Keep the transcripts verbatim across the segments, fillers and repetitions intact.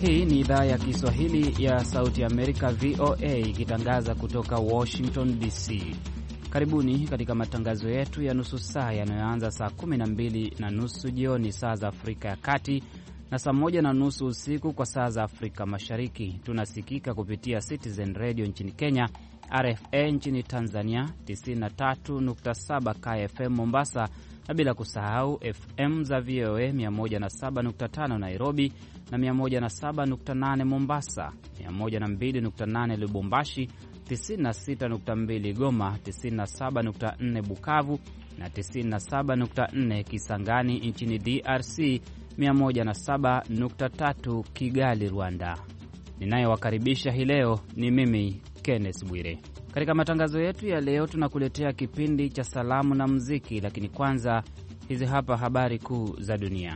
Hii ni idhaa ya Kiswahili ya Sauti Amerika, V O A, ikitangaza kutoka Washington D C. Karibuni katika matangazo yetu ya nusu saa yanayoanza saa kumi na mbili na nusu jioni saa za Afrika ya Kati na saa moja na nusu usiku kwa saa za Afrika Mashariki. Tunasikika kupitia Citizen Radio nchini Kenya, R F A nchini Tanzania, tisini na tatu nukta saba K F M Mombasa, na bila kusahau F M za V O A mia moja na saba nukta tano Nairobi na mia moja na saba nukta nane Mombasa, mia moja na mbili nukta nane Lubumbashi, tisini na sita nukta mbili Goma, tisini na saba nukta nne Bukavu na tisini na saba nukta nne Kisangani nchini D R C, mia moja na saba nukta tatu Kigali, Rwanda. Ninayewakaribisha hii leo ni mimi Kenneth Bwire. Katika matangazo yetu ya leo tunakuletea kipindi cha salamu na muziki, lakini kwanza hizi hapa habari kuu za dunia.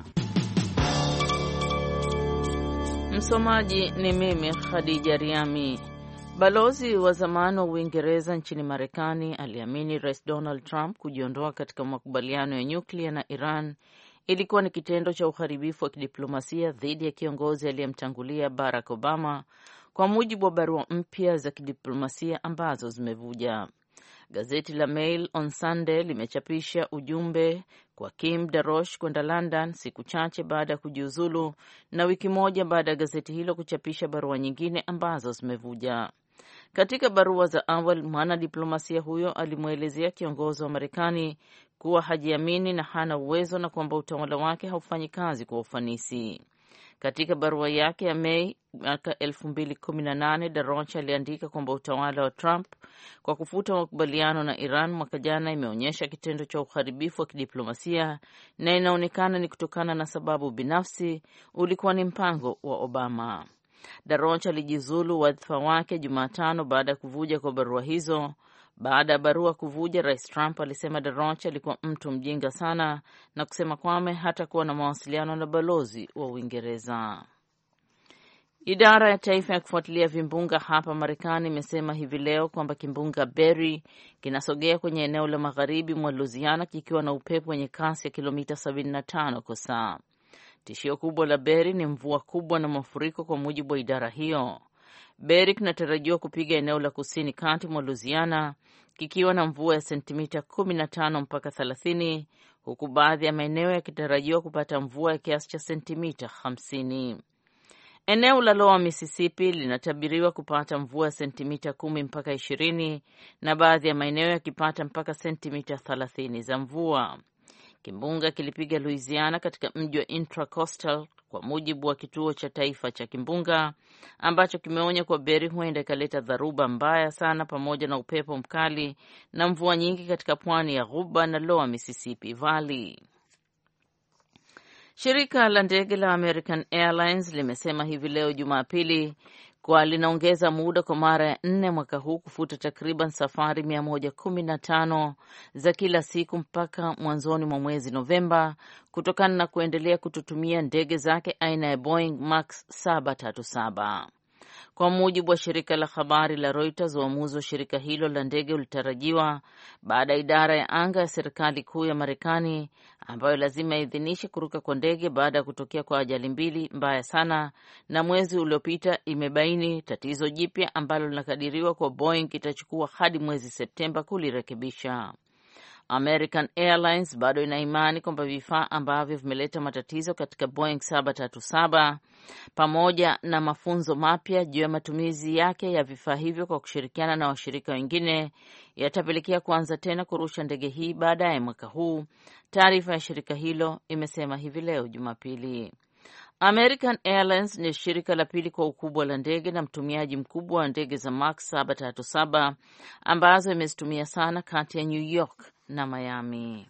Msomaji ni mimi Khadija Riami. Balozi wa zamani wa Uingereza nchini Marekani aliamini Rais Donald Trump kujiondoa katika makubaliano ya nyuklia na Iran ilikuwa ni kitendo cha uharibifu wa kidiplomasia dhidi ya kiongozi aliyemtangulia Barack Obama, kwa mujibu wa barua mpya za kidiplomasia ambazo zimevuja. Gazeti la Mail on Sunday limechapisha ujumbe kwa Kim Darosh kwenda London siku chache baada ya kujiuzulu na wiki moja baada ya gazeti hilo kuchapisha barua nyingine ambazo zimevuja. Katika barua za awali, mwanadiplomasia huyo alimwelezea kiongozi wa Marekani kuwa hajiamini na hana uwezo na kwamba utawala wake haufanyi kazi kwa ufanisi. Katika barua yake ya Mei mwaka elfu mbili kumi na nane, Daroch aliandika kwamba utawala wa Trump kwa kufuta makubaliano na Iran mwaka jana imeonyesha kitendo cha uharibifu wa kidiplomasia na inaonekana ni kutokana na sababu binafsi, ulikuwa ni mpango wa Obama. Daroch alijiuzulu wadhifa wake Jumatano baada ya kuvuja kwa barua hizo. Baada ya barua kuvuja, Rais Trump alisema Daroch alikuwa mtu mjinga sana na kusema kwamba hatakuwa na mawasiliano na balozi wa Uingereza. Idara ya taifa ya kufuatilia vimbunga hapa Marekani imesema hivi leo kwamba kimbunga Barry kinasogea kwenye eneo la magharibi mwa Louisiana kikiwa na upepo wenye kasi ya kilomita sabini na tano kwa saa. Tishio kubwa la Barry ni mvua kubwa na mafuriko, kwa mujibu wa idara hiyo. Barry kinatarajiwa kupiga eneo la kusini kati mwa Louisiana kikiwa na mvua ya sentimita kumi na tano mpaka thelathini, huku baadhi ya maeneo yakitarajiwa kupata mvua ya kiasi cha sentimita hamsini. Eneo la Lower Mississippi linatabiriwa kupata mvua ya sentimita kumi mpaka ishirini na baadhi ya maeneo yakipata mpaka sentimita thelathini za mvua. Kimbunga kilipiga Louisiana katika mji wa Intracoastal, kwa mujibu wa kituo cha taifa cha kimbunga, ambacho kimeonya kwa Barry huenda ikaleta dharuba mbaya sana pamoja na upepo mkali na mvua nyingi katika pwani ya Ghuba na Lower Mississippi Valley. Shirika la ndege la American Airlines limesema hivi leo Jumapili kwa linaongeza muda kwa mara ya nne mwaka huu kufuta takriban safari mia moja kumi na tano za kila siku mpaka mwanzoni mwa mwezi Novemba kutokana na kuendelea kututumia ndege zake aina ya Boeing Max saba tatu saba. Kwa mujibu wa shirika la habari la Reuters, uamuzi wa shirika hilo la ndege ulitarajiwa baada ya idara ya anga ya serikali kuu ya Marekani, ambayo lazima idhinishe kuruka kwa ndege baada ya kutokea kwa ajali mbili mbaya sana, na mwezi uliopita imebaini tatizo jipya ambalo linakadiriwa kwa Boeing itachukua hadi mwezi Septemba kulirekebisha. American Airlines bado ina imani kwamba vifaa ambavyo vimeleta matatizo katika Boeing saba tatu saba pamoja na mafunzo mapya juu ya matumizi yake ya vifaa hivyo kwa kushirikiana na washirika wengine yatapelekea kuanza tena kurusha ndege hii baadaye mwaka huu, taarifa ya shirika hilo imesema hivi leo Jumapili. American Airlines ni shirika la pili kwa ukubwa la ndege na mtumiaji mkubwa wa ndege za Max saba tatu saba ambazo imezitumia sana kati ya New York na Miami.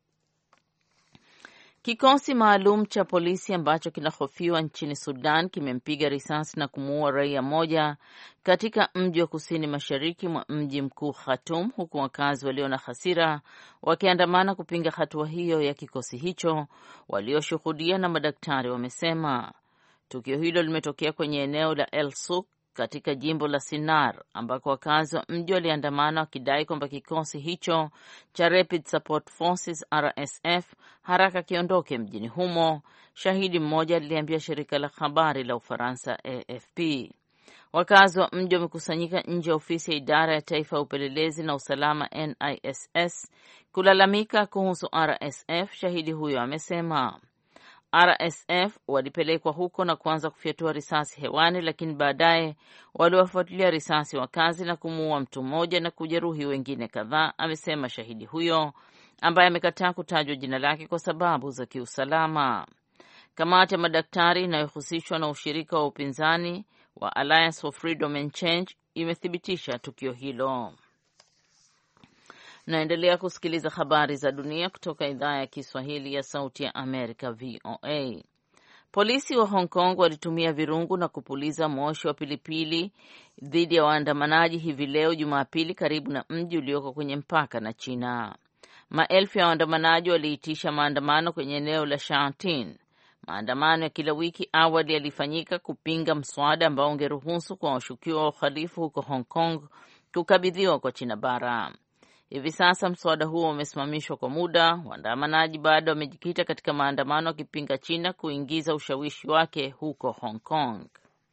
Kikosi maalum cha polisi ambacho kinahofiwa nchini Sudan kimempiga risasi na kumuua raia moja katika mji wa kusini mashariki mwa mji mkuu Khartoum, huku wakazi walio na hasira wakiandamana kupinga hatua hiyo ya kikosi hicho, walioshuhudia na madaktari wamesema. Tukio hilo limetokea kwenye eneo la El Souk katika jimbo la Sinar ambako wakazi wa mji waliandamana wakidai kwamba kikosi hicho cha Rapid Support Forces R S F haraka kiondoke mjini humo. Shahidi mmoja aliliambia shirika la habari la Ufaransa A F P. Wakazi wa mji wamekusanyika nje ya ofisi ya idara ya taifa ya upelelezi na usalama N I S S kulalamika kuhusu R S F. Shahidi huyo amesema R S F walipelekwa huko na kuanza kufyatua risasi hewani, lakini baadaye waliwafuatilia risasi wakazi na kumuua mtu mmoja na kujeruhi wengine kadhaa, amesema shahidi huyo ambaye amekataa kutajwa jina lake kwa sababu za kiusalama. Kamati ya madaktari inayohusishwa na ushirika wa upinzani wa Alliance for Freedom and Change imethibitisha tukio hilo. Naendelea kusikiliza habari za dunia kutoka idhaa ya Kiswahili ya Sauti ya Amerika V O A. Polisi wa Hong Kong walitumia virungu na kupuliza moshi wa pilipili dhidi ya waandamanaji hivi leo Jumapili karibu na mji ulioko kwenye mpaka na China. Maelfu ya waandamanaji waliitisha maandamano kwenye eneo la Shantin. Maandamano ya kila wiki awali yalifanyika kupinga mswada ambao ungeruhusu kwa washukiwa wa uhalifu huko Hong Kong kukabidhiwa kwa China bara. Hivi sasa mswada huo umesimamishwa kwa muda. Waandamanaji bado wamejikita katika maandamano wakipinga China kuingiza ushawishi wake huko Hong Kong.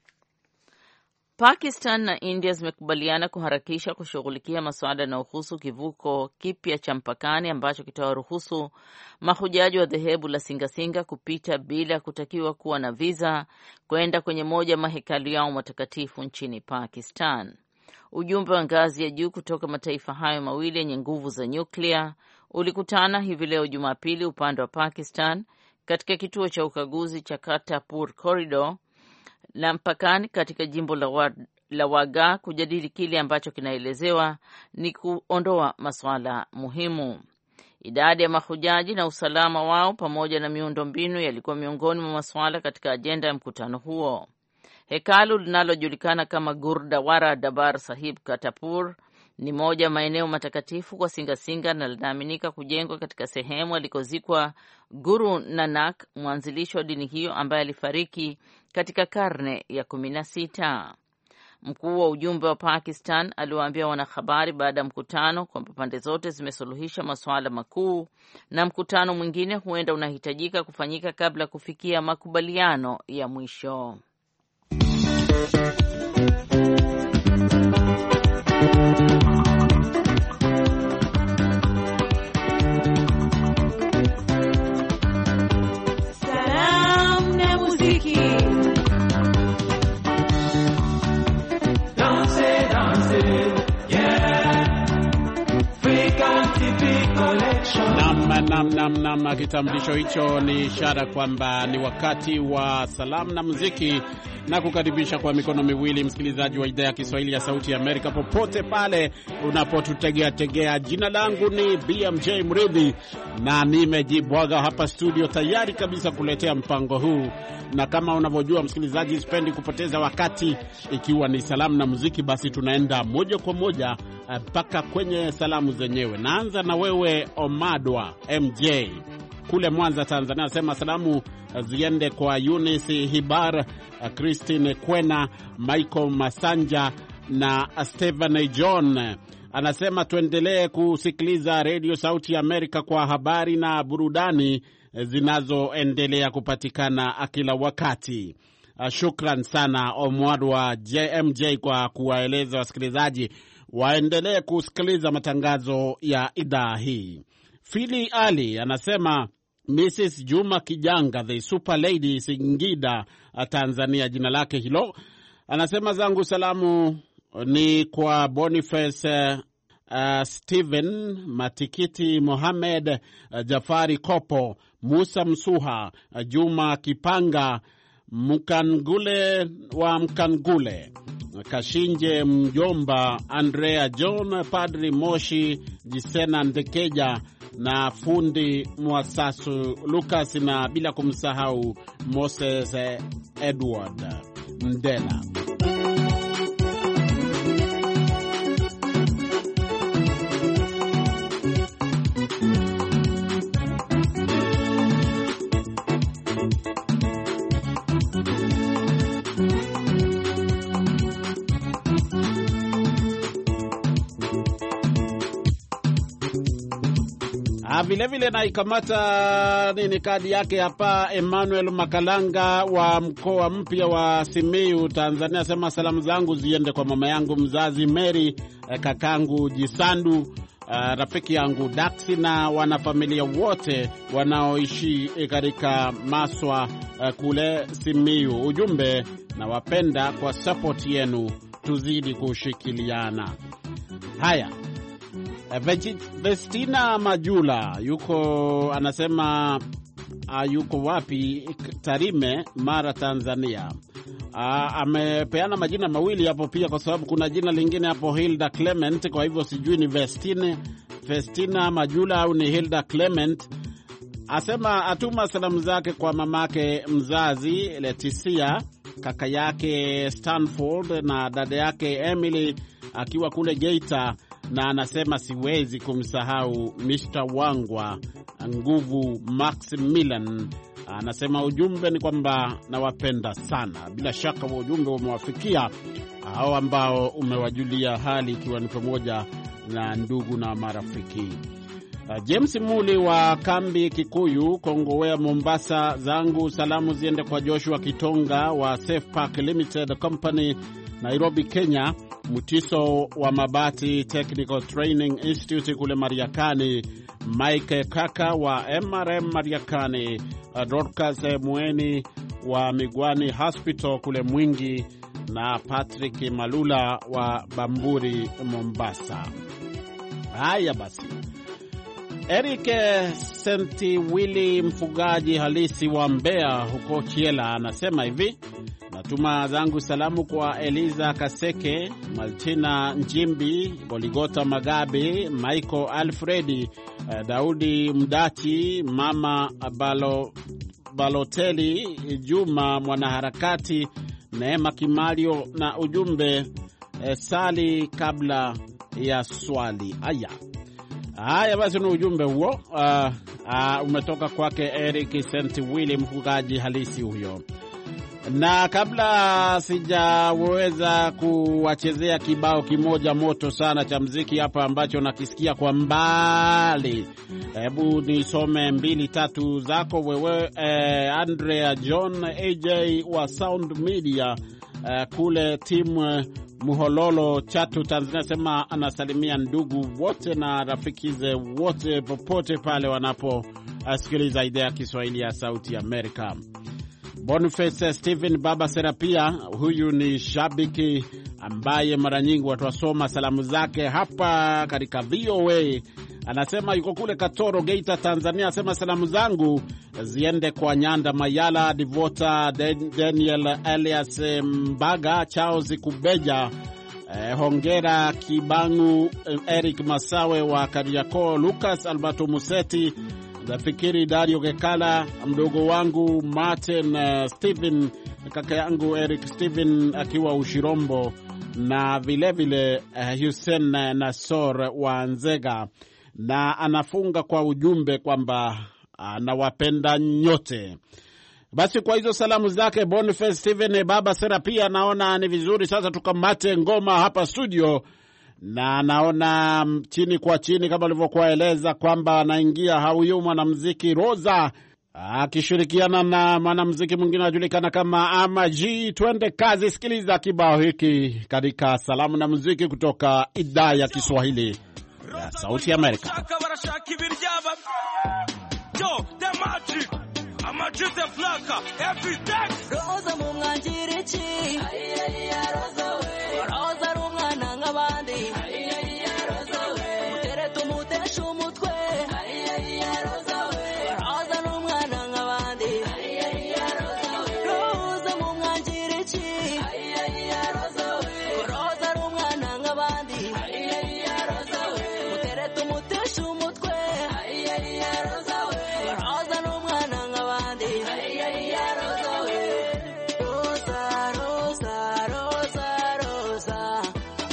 Pakistan na India zimekubaliana kuharakisha kushughulikia masuala yanayohusu kivuko kipya cha mpakani ambacho kitawaruhusu mahujaji wa dhehebu la Singasinga kupita bila kutakiwa kuwa na visa kwenda kwenye moja mahekalu yao matakatifu nchini Pakistan. Ujumbe wa ngazi ya juu kutoka mataifa hayo mawili yenye nguvu za nyuklia ulikutana hivi leo Jumapili upande wa Pakistan katika kituo cha ukaguzi cha Kartarpur Corridor la mpakani katika jimbo la, wa, la Wagah kujadili kile ambacho kinaelezewa ni kuondoa masuala muhimu. Idadi ya mahujaji na usalama wao pamoja na miundombinu yalikuwa miongoni mwa masuala katika ajenda ya mkutano huo. Hekalu linalojulikana kama Gurdwara Darbar Sahib Kartarpur ni moja maeneo matakatifu kwa Singasinga na linaaminika kujengwa katika sehemu alikozikwa Guru Nanak, mwanzilishi wa dini hiyo ambaye alifariki katika karne ya kumi na sita. Mkuu wa ujumbe wa Pakistan aliwaambia wanahabari baada ya mkutano kwamba pande zote zimesuluhisha masuala makuu na mkutano mwingine huenda unahitajika kufanyika kabla kufikia makubaliano ya mwisho. Salam na muziki. Danse, danse, yeah. African T V Collection. Nam, nam, nam, nam. Kitambulisho hicho ni ishara kwamba ni wakati wa salamu na muziki, na kukaribisha kwa mikono miwili msikilizaji wa idhaa ya Kiswahili ya Sauti ya Amerika popote pale unapotutegea tegea. Jina langu ni B M J Mridhi na nimejibwaga hapa studio tayari kabisa kuletea mpango huu. Na kama unavyojua msikilizaji, sipendi kupoteza wakati. Ikiwa ni salamu na muziki, basi tunaenda moja kwa moja mpaka uh, kwenye salamu zenyewe. Naanza na wewe Omadwa M J kule Mwanza, Tanzania. Nasema salamu ziende kwa Eunice Hibar, Christine Kwena, Michael Masanja na Stephen John. Anasema tuendelee kusikiliza Radio Sauti ya Amerika kwa habari na burudani zinazoendelea kupatikana kila wakati. Shukran sana Omwadwa J M J kwa kuwaeleza wasikilizaji waendelee kusikiliza matangazo ya idhaa hii. Fili Ali anasema Missus Juma Kijanga, the Super Lady, Singida, Tanzania, jina lake hilo. Anasema zangu salamu ni kwa Boniface uh, Steven Matikiti, Mohamed uh, Jafari Kopo, Musa Msuha, uh, Juma Kipanga, Mkangule wa Mkangule, Kashinje Mjomba, Andrea John, Padri Moshi, Jisena Ndekeja na fundi Mwasasu Lucas, na bila kumsahau Moses Edward Mdela. vile vile naikamata nini kadi yake hapa. Emmanuel Makalanga wa mkoa mpya wa Simiyu, Tanzania, sema salamu zangu ziende kwa mama yangu mzazi Mary, kakangu Jisandu, uh, rafiki yangu Daxi na wanafamilia wote wanaoishi katika Maswa uh, kule Simiyu. Ujumbe, na wapenda kwa support yenu, tuzidi kushikiliana. Haya, Vestina Majula yuko anasema uh, yuko wapi? Tarime, Mara, Tanzania. Uh, amepeana majina mawili hapo pia, kwa sababu kuna jina lingine hapo Hilda Clement, kwa hivyo sijui ni Vestina Vestina Majula au ni Hilda Clement. Asema atuma salamu zake kwa mamake mzazi Leticia, kaka yake Stanford na dada yake Emily akiwa kule Geita, na anasema siwezi kumsahau mister Wangwa Nguvu Maximilian. Anasema ujumbe ni kwamba nawapenda sana. Bila shaka wa ujumbe umewafikia hao ambao umewajulia hali, ikiwa ni pamoja na ndugu na marafiki. James Muli wa kambi Kikuyu, Kongowea, Mombasa, zangu salamu ziende kwa Joshua Kitonga wa Safe Park Limited Company, Nairobi, Kenya, Mutiso wa Mabati Technical Training Institute kule Mariakani, Mike Kaka wa M R M Mariakani, Dorcas Mueni wa Migwani Hospital kule Mwingi, na Patrick Malula wa Bamburi, Mombasa. Haya basi, Eric Senti Willy, mfugaji halisi wa Mbeya huko Chiela, anasema hivi: natuma zangu salamu kwa Eliza Kaseke, Maltina Njimbi, Boligota Magabe, Michael Alfredi, Daudi Mdachi, Mama Balo, Baloteli, Juma mwanaharakati, Neema Kimario, na ujumbe e, sali kabla ya swali. Aya. Haya basi, ni ujumbe huo uh, uh, umetoka kwake Eric Saint Willy, mfugaji halisi huyo. Na kabla sijaweza kuwachezea kibao kimoja moto sana cha muziki hapa ambacho nakisikia kwa mbali, hebu nisome mbili tatu zako wewe eh, Andrea John A J wa Sound Media eh, kule timu Muhololo, Chatu, Tanzania. Sema anasalimia ndugu wote na rafikize wote popote pale wanaposikiliza idhaa ya Kiswahili ya Sauti Amerika. Boniface Steven Baba Serapia, huyu ni shabiki ambaye mara nyingi watu wasoma salamu zake hapa katika V O A. Anasema yuko kule Katoro, Geita, Tanzania. Anasema salamu zangu ziende kwa Nyanda Mayala, Divota Daniel, Elias Mbaga, Charles Kubeja, eh, Hongera Kibangu, Eric Masawe wa Kariakoo, Lucas Alberto Museti, Zafikiri Dario Gekala, mdogo wangu Martin uh, Steven, kaka yangu Eric Steven akiwa Ushirombo, na vile vile uh, Hussein Nasor wa Nzega. Na anafunga kwa ujumbe kwamba anawapenda nyote. Basi kwa hizo salamu zake Boniface Steven Baba Serapia, naona ni vizuri sasa tukamate ngoma hapa studio. Na naona chini kwa chini kama nilivyokueleza kwamba anaingia huyu mwanamuziki Roza akishirikiana na mwanamuziki mwingine anajulikana kama Ama G. Twende kazi, sikiliza kibao hiki katika salamu na muziki kutoka idhaa ya Kiswahili ya Sauti ya Amerika. Roza mumwanjirichi, Roza we, Roza rumwana ngabandi, Roza we, mutere tumutesha umutwe, Roza we, Roza rumwana ngabandi, Roza mumwanjirichi, Roza we, Roza rumwana ngabandi, Roza we, mutere tumutesha umutwe, Roza we, Roza rumwana ngabandi, Roza we, Roza, Roza, Roza, Roza,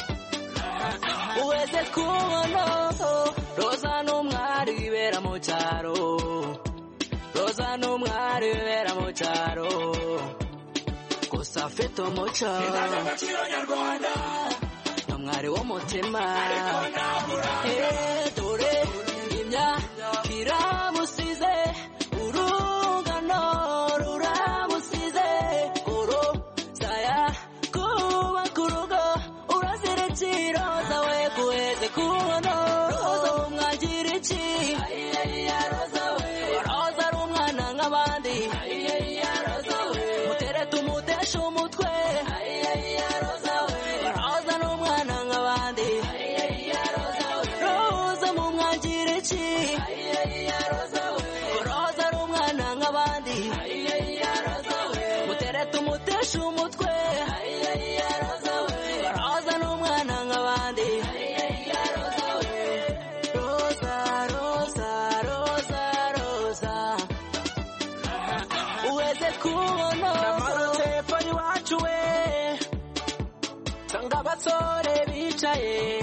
uweze kubona Roza n'umwari wibera mu cyaro, Roza n'umwari wibera mu cyaro, gusa afite umuco n'umwari w'umutima, dore imyakire abasore bicaye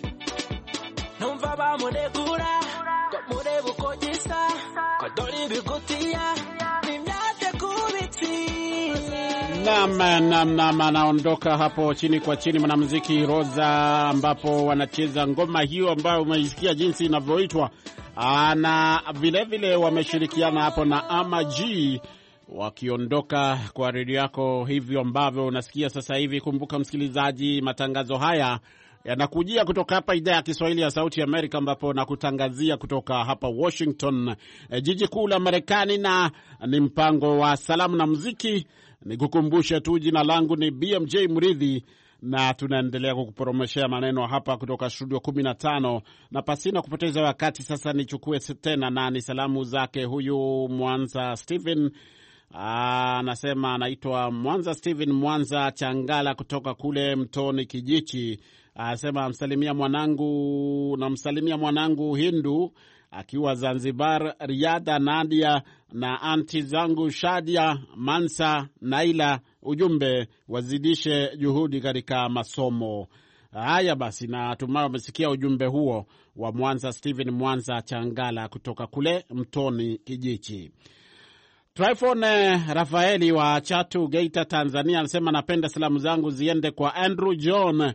numva bamunegura ko mureba uko gisa ko dore ibigutiya nimyate kubitsi. Nam nam nam anaondoka hapo chini kwa chini mwanamuziki Roza, ambapo wanacheza ngoma hiyo ambayo umeisikia jinsi inavyoitwa. Na vile vile wameshirikiana hapo na Ama G wakiondoka kwa redio yako hivyo ambavyo unasikia sasa hivi. Kumbuka msikilizaji, matangazo haya yanakujia kutoka hapa idhaa ya Kiswahili ya Sauti ya Amerika, ambapo nakutangazia kutoka hapa Washington, jiji kuu la Marekani, na ni mpango wa salamu na muziki. Nikukumbushe tu jina langu ni B M J Mridhi, na tunaendelea kukupromoshea maneno hapa kutoka studio kumi na tano. Na pasina kupoteza wakati sasa nichukue tena na ni salamu zake huyu Mwanza Steven. Anasema anaitwa Mwanza Steven Mwanza Changala kutoka kule Mtoni Kijichi. Anasema msalimia mwanangu na msalimia mwanangu Hindu akiwa Zanzibar, Riada Nadia na anti zangu Shadia, Mansa, Naila. Ujumbe wazidishe juhudi katika masomo. Haya basi, na tumao umesikia ujumbe huo wa Mwanza Steven Mwanza Changala kutoka kule Mtoni Kijichi. Tryphon Rafaeli wa Chatu Geita Tanzania anasema napenda salamu zangu ziende kwa Andrew John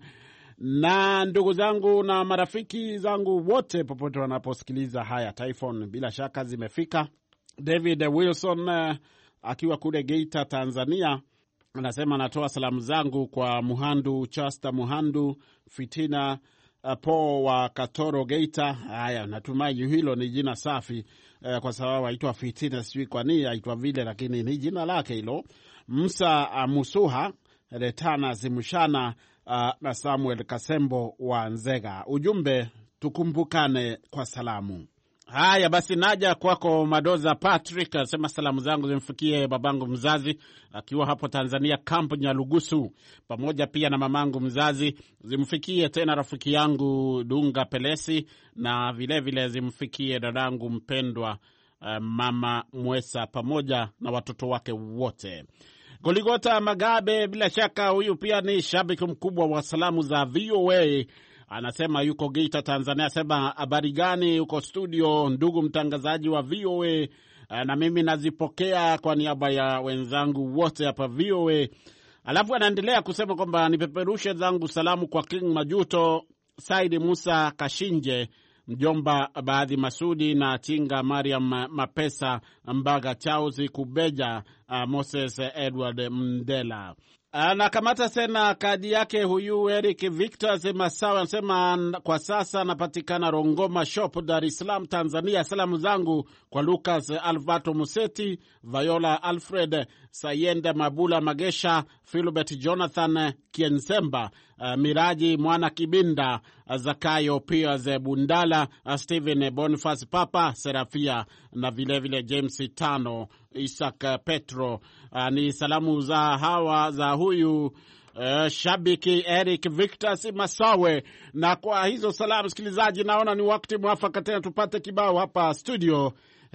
na ndugu zangu na marafiki zangu wote popote wanaposikiliza haya. Tryphon bila shaka zimefika. David Wilson uh, akiwa kule Geita Tanzania anasema natoa salamu zangu kwa Muhandu Chasta Muhandu Fitina uh, Po wa Katoro Geita. Haya, natumai hilo ni jina safi uh, kwa sababu aitwa Fitina, sijui kwa nini aitwa vile, lakini ni jina lake hilo. Musa uh, Musuha Retana Zimushana uh, na Samuel Kasembo wa Nzega. Ujumbe tukumbukane kwa salamu. Haya basi, naja kwako Madoza Patrick, anasema salamu zangu zimfikie babangu mzazi akiwa hapo Tanzania Camp Nyalugusu, pamoja pia na mamangu mzazi. Zimfikie tena rafiki yangu Dunga Pelesi, na vile vile zimfikie dadangu mpendwa uh, mama Mwesa pamoja na watoto wake wote. Goligota Magabe, bila shaka huyu pia ni shabiki mkubwa wa salamu za V O A. Anasema yuko Geita Tanzania. Anasema habari gani uko studio ndugu mtangazaji wa V O A, na mimi nazipokea kwa niaba ya wenzangu wote hapa V O A. Alafu anaendelea kusema kwamba nipeperushe zangu salamu kwa King Majuto, Saidi Musa Kashinje, mjomba Baadhi Masudi na Tinga Mariam Mapesa, Mbaga Charles Kubeja, uh, Moses Edward Mndela. Anakamata tena kadi yake huyu Eric Victor Masawa, anasema kwa sasa napatikana Rongoma Shop, Dar es Salaam, Tanzania. Salamu zangu kwa Lucas Alvato Museti, Viola Alfred, Sayenda Mabula Magesha, Philbert Jonathan Kiensemba, uh, Miraji Mwana Kibinda, uh, Zakayo Piaz Bundala, uh, Steven Boniface Papa Serafia na vile vile James Tano, Isaac Petro. Uh, ni salamu za hawa za huyu uh, shabiki Eric Victor Masawe. Na kwa hizo salamu msikilizaji, naona ni wakati mwafaka tena tupate kibao hapa studio,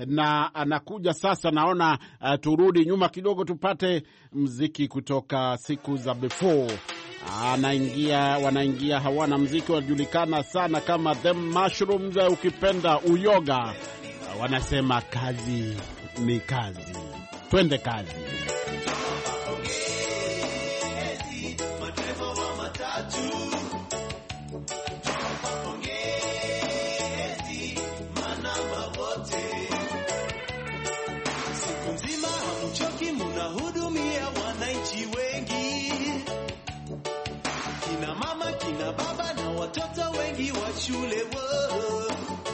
na anakuja sasa. Naona uh, turudi nyuma kidogo tupate mziki kutoka siku za before. Anaingia wanaingia hawana mziki wajulikana sana kama The Mushrooms, ukipenda uyoga. Uh, wanasema kazi ni kazi. Twende kazi. Siku nzima hamchoki, mnahudumia wananchi wengi, kina mama, kina baba na watoto wengi wa shule. Wo,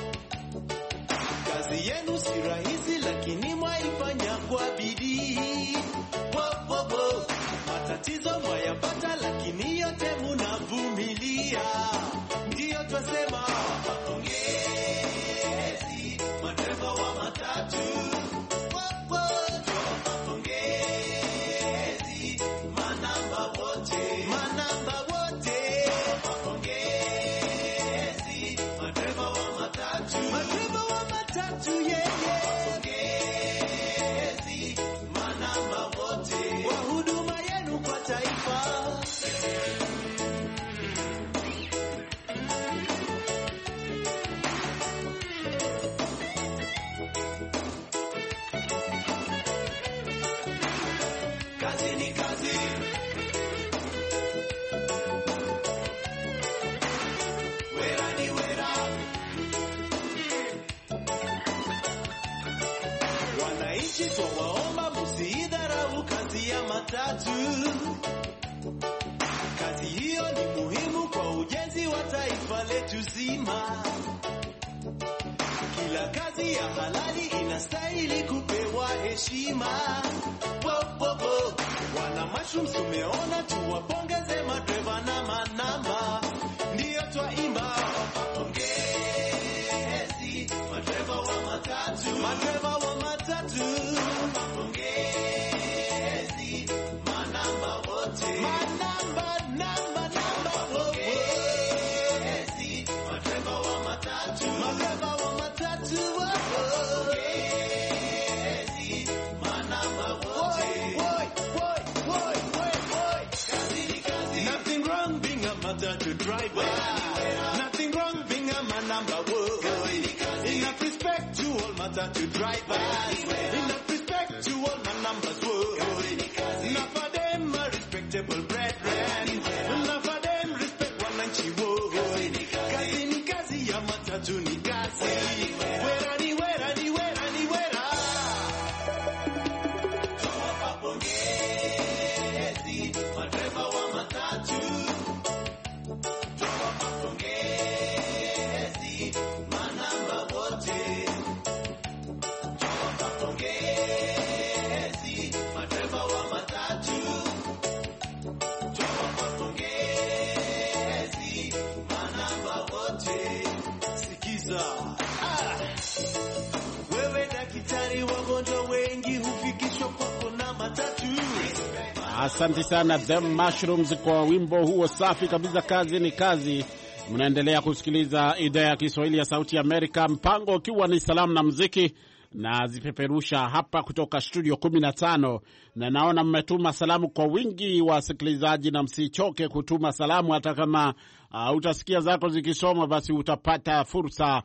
kazi yenu si rahisi, lakini mwaifanya kwa bidii. Wo, wo, wo. Matatizo mwayapata, lakini yote munavumilia. Ndiyo twasema pongezi madereva wa matatu. Wo, wo. Pongezi manamba wote, manamba wote. Pongezi ujenzi wa taifa letu zima. Kila kazi ya halali inastahili kupewa heshima. Wo, wo, wo. Wana mushrooms tumeona, tuwapongeze madreva na manamba. Ndiyo twaimba pongezi madreva wa matatu, madreva wa matatu. Pongezi manamba wote, manamba namba namba wote. Pongezi madreva wa matatu, madreva wa matatu. Pongezi manamba wote. Boy, boy, boy, boy, boy. Kazi ni kazi. Nothing wrong being a matatu driver. Nothing wrong being a manamba wote. Enough respect to all matatu drivers. Enough respect to all manambas wote. Enough of them are respectable brethren. Enough of them respect wananchi wote. Kazi ni kazi ya matatu ni kazi. Wera ni wera ni wera ni wera. Tuwapa pongezi madreva wa matatu. Tuwapa pongezi manamba wote. Tuwapa pongezi madreva wa matatu. Tuwapa pongezi manamba wote. Sikiza. Ah. Wewe daktari, wagonjwa wengi hufikishwa kwako na matatu. Asante sana The Mushrooms kwa wimbo huo safi kabisa. Kazi ni kazi. Mnaendelea kusikiliza idhaa ya Kiswahili ya Sauti ya Amerika, mpango ukiwa ni salamu na muziki, na zipeperusha hapa kutoka studio kumi na tano. Na naona mmetuma salamu kwa wingi wa wasikilizaji, na msichoke kutuma salamu. Hata kama uh, utasikia zako zikisoma, basi utapata fursa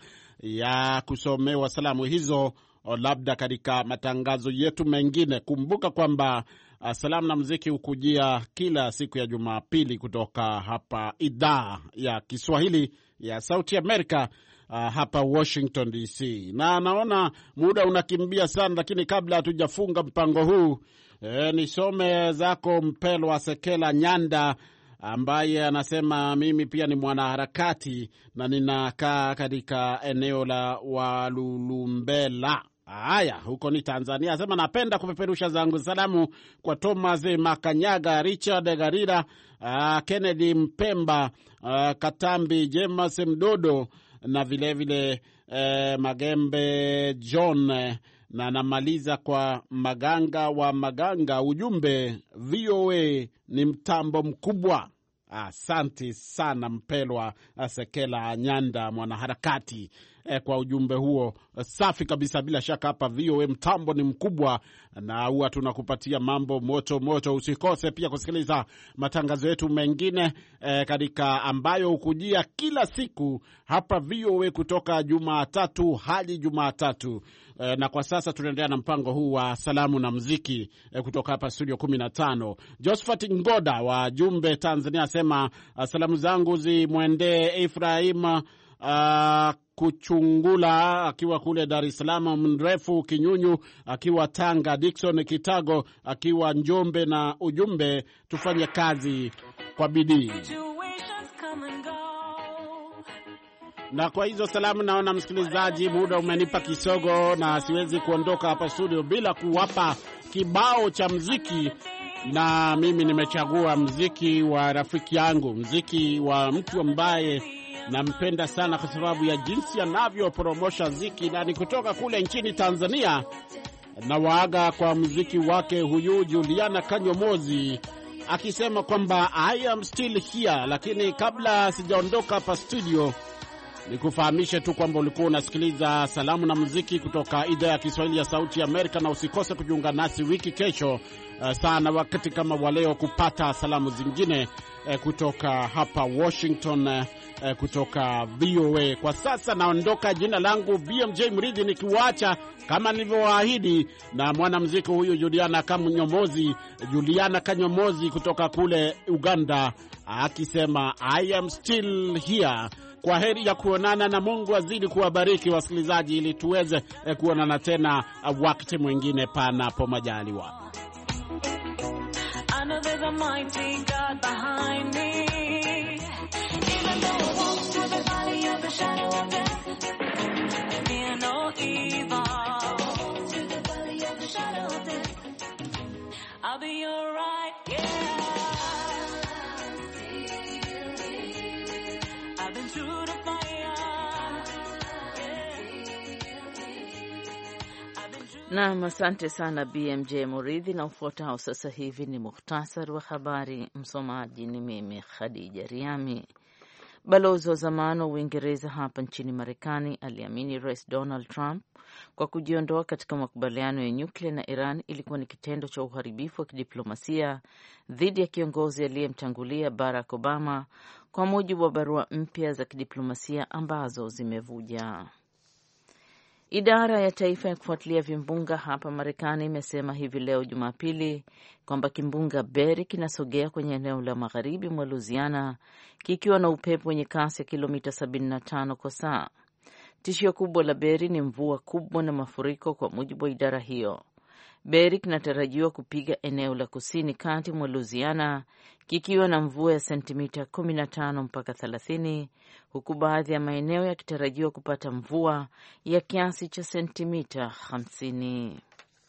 ya kusomewa salamu hizo labda katika matangazo yetu mengine. Kumbuka kwamba uh, salamu na muziki hukujia kila siku ya Jumapili kutoka hapa idhaa ya Kiswahili ya Sauti Amerika, uh, hapa Washington D C. Na naona muda unakimbia sana, lakini kabla hatujafunga mpango huu, eh, nisome zako Mpelwa Sekela Nyanda, ambaye anasema mimi pia ni mwanaharakati na ninakaa katika eneo la Walulumbela. Haya, huko ni Tanzania. Anasema napenda kupeperusha zangu salamu kwa Thomas Makanyaga, Richard Garira, uh, Kennedy Mpemba, uh, Katambi James Mdodo, na vile vile uh, Magembe John, na namaliza kwa Maganga wa Maganga. Ujumbe, V O A ni mtambo mkubwa. Asante sana Mpelwa Sekela Nyanda, mwanaharakati, eh, kwa ujumbe huo safi kabisa. Bila shaka hapa V O A mtambo ni mkubwa, na huwa tunakupatia mambo moto moto. Usikose pia kusikiliza matangazo yetu mengine eh, katika ambayo hukujia kila siku hapa V O A kutoka Jumatatu hadi Jumatatu. Eh, na kwa sasa tunaendelea na mpango huu wa salamu na muziki eh, kutoka hapa studio kumi na tano. Josephat Ngoda wa Jumbe, Tanzania, asema salamu zangu zimwendee Efraim uh, Kuchungula akiwa kule Dar es Salaam, Mrefu Kinyunyu akiwa Tanga, Dickson Kitago akiwa Njombe, na ujumbe, tufanye kazi kwa bidii. Na kwa hizo salamu, naona msikilizaji, muda umenipa kisogo na siwezi kuondoka hapa studio bila kuwapa kibao cha muziki. Na mimi nimechagua muziki wa rafiki yangu, muziki wa mtu ambaye nampenda sana kwa sababu ya jinsi anavyopromosha ziki, na ni kutoka kule nchini Tanzania. Na waaga kwa muziki wake huyu Juliana Kanyomozi akisema kwamba I am still here. Lakini kabla sijaondoka hapa studio, nikufahamishe tu kwamba ulikuwa unasikiliza salamu na muziki kutoka idhaa ya Kiswahili ya Sauti ya Amerika, na usikose kujiunga nasi wiki kesho uh, sana wakati kama wa leo kupata salamu zingine uh, kutoka hapa Washington, uh, kutoka V O A. Kwa sasa naondoka. Jina langu B M J Mridhi, nikiwaacha kama nilivyowaahidi na mwanamuziki huyu Juliana Kanyomozi, Juliana Kanyomozi kutoka kule Uganda, akisema I am still here. Kwa heri ya kuonana, na Mungu azidi kuwabariki wasikilizaji, ili tuweze eh, kuonana tena uh, wakati mwingine panapo majaliwa. I know there's a mighty God behind me. Even Naam, asante sana B M J Muridhi, na ufuatao sasa hivi ni muhtasari wa habari. Msomaji ni mimi Khadija Riami. Balozi wa zamani wa Uingereza hapa nchini Marekani aliamini Rais Donald Trump kwa kujiondoa katika makubaliano ya nyuklia na Iran ilikuwa ni kitendo cha uharibifu wa kidiplomasia dhidi ya kiongozi aliyemtangulia Barack Obama, kwa mujibu wa barua mpya za kidiplomasia ambazo zimevuja. Idara ya taifa ya kufuatilia vimbunga hapa Marekani imesema hivi leo Jumapili kwamba kimbunga Barry kinasogea kwenye eneo la magharibi mwa Louisiana kikiwa na upepo wenye kasi ya kilomita sabini na tano kwa saa. Tishio kubwa la Barry ni mvua kubwa na mafuriko, kwa mujibu wa idara hiyo. Barry kinatarajiwa kupiga eneo la kusini kati mwa Louisiana kikiwa na mvua ya sentimita kumi na tano mpaka thelathini, huku baadhi ya maeneo yakitarajiwa kupata mvua ya kiasi cha sentimita hamsini.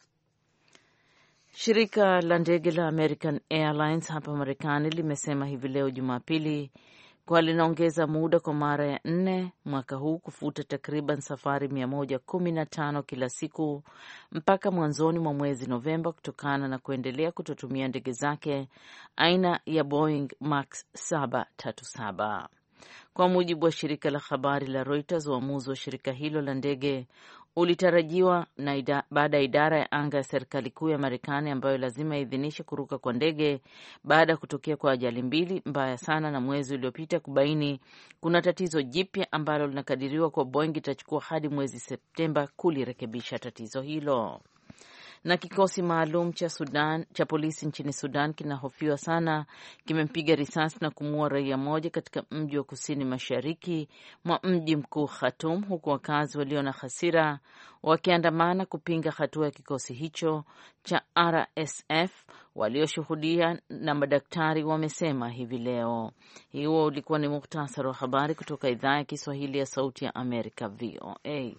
Shirika la ndege la American Airlines hapa Marekani limesema hivi leo Jumapili kwa linaongeza muda kwa mara ya nne mwaka huu kufuta takriban safari mia moja kumi na tano kila siku mpaka mwanzoni mwa mwezi Novemba kutokana na kuendelea kutotumia ndege zake aina ya Boeing Max saba tatu saba. Kwa mujibu wa shirika la habari la Reuters, uamuzi wa shirika hilo la ndege ulitarajiwa na baada ya idara ya anga ya serikali kuu ya Marekani ambayo lazima idhinishe kuruka kwa ndege baada ya kutokea kwa ajali mbili mbaya sana na mwezi uliopita kubaini kuna tatizo jipya ambalo linakadiriwa kwa Boeing itachukua hadi mwezi Septemba kulirekebisha tatizo hilo. Na kikosi maalum cha Sudan cha polisi nchini Sudan kinahofiwa sana kimempiga risasi na kumuua raia moja katika mji wa kusini mashariki mwa mji mkuu Khartoum, huku wakazi walio na hasira wakiandamana kupinga hatua ya kikosi hicho cha R S F walioshuhudia na madaktari wamesema hivi leo. Hiyo ulikuwa ni muhtasari wa habari kutoka idhaa ya Kiswahili ya Sauti ya Amerika V O A.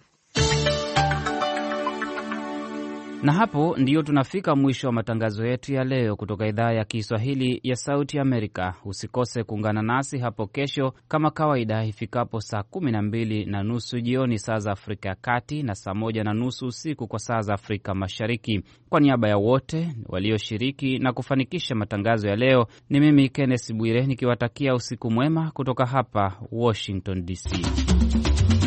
Na hapo ndiyo tunafika mwisho wa matangazo yetu ya leo kutoka idhaa ya Kiswahili ya Sauti ya Amerika. Usikose kuungana nasi hapo kesho kama kawaida ifikapo saa kumi na mbili na nusu jioni saa za Afrika ya Kati na saa moja na nusu usiku kwa saa za Afrika Mashariki. Kwa niaba ya wote walioshiriki na kufanikisha matangazo ya leo, ni mimi Kenneth Bwire nikiwatakia usiku mwema kutoka hapa Washington D C.